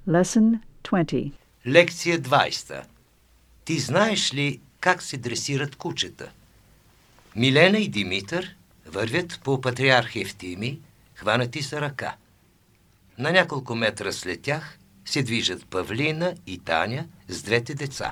Lesson 20. Лекция 20. Ти знаеш ли как се дресират кучета? Милена и Димитър вървят по патриарх Евтимий, хванати са ръка. На няколко метра след тях се движат Павлина и Таня с двете деца.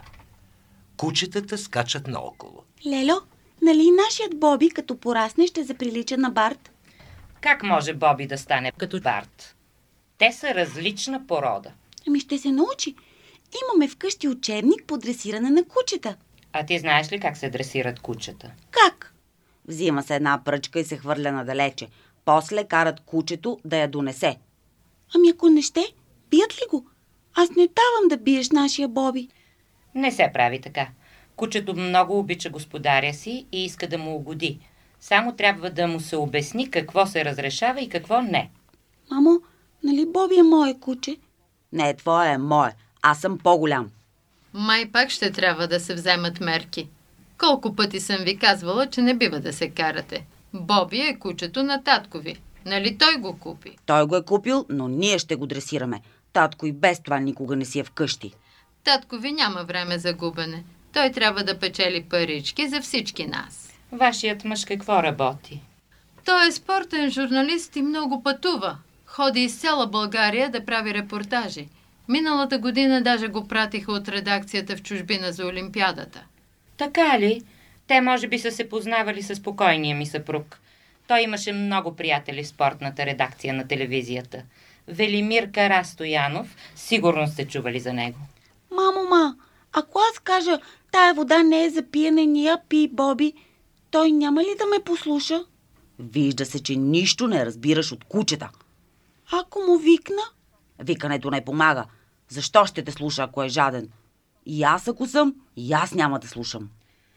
Кучетата скачат наоколо. Лело, нали нашият Боби, като порасне, ще заприлича на Барт? Как може Боби да стане като Барт? Те са различна порода. Ами ще се научи. Имаме вкъщи учебник по дресиране на кучета. А ти знаеш ли как се дресират кучета? Как? Взима се една пръчка и се хвърля надалече. После карат кучето да я донесе. Ами ако не ще, бият ли го? Аз не давам да биеш нашия Боби. Не се прави така. Кучето много обича господаря си и иска да му угоди. Само трябва да му се обясни какво се разрешава и какво не. Мамо, нали Боби е мое куче? Не, твое е мое. Аз съм по-голям. Май пак ще трябва да се вземат мерки. Колко пъти съм ви казвала, че не бива да се карате. Боби е кучето на татко ви. Нали той го купи? Той го е купил, но ние ще го дресираме. Татко и без това никога не си е вкъщи. Татко ви няма време за губене. Той трябва да печели парички за всички нас. Вашият мъж какво работи? Той е спортен журналист и много пътува. Ходи из цяла България да прави репортажи. Миналата година даже го пратиха от редакцията в чужбина за Олимпиадата. Така ли? Те може би са се познавали с покойния ми съпруг. Той имаше много приятели в спортната редакция на телевизията. Велимир Карастоянов, сигурно сте чували за него. Мамо, ако аз кажа, тая вода не е за пиене, ни я пи, Боби, той няма ли да ме послуша? Вижда се, че нищо не разбираш от кучета. Ако му викна? Викането не помага. Защо ще те слуша, ако е жаден? И аз ако съм, и аз няма да слушам.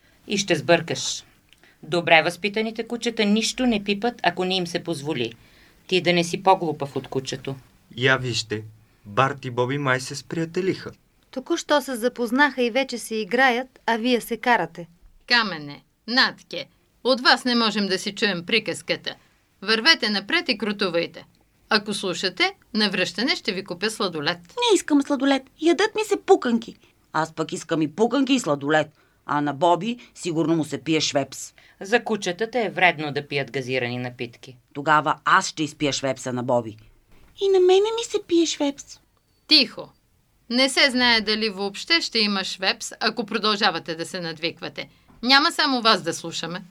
И ще сбъркаш. Добре възпитаните кучета нищо не пипат, ако не им се позволи. Ти да не си по-глупав от кучето. Я вижте, Барт и Боби май се сприятелиха. Току-що се запознаха и вече се играят, а вие се карате. Камене, Натке, от вас не можем да си чуем приказката. Вървете напред и крутувайте. Ако слушате, на връщане ще ви купя сладолет. Не искам сладолет. Ядат ми се пуканки. Аз пък искам и пуканки и сладолет. А на Боби сигурно му се пие швепс. За кучетата е вредно да пият газирани напитки. Тогава аз ще изпия швепса на Боби. И на мене ми се пие швепс. Тихо! Не се знае дали въобще ще има швепс, ако продължавате да се надвиквате. Няма само вас да слушаме.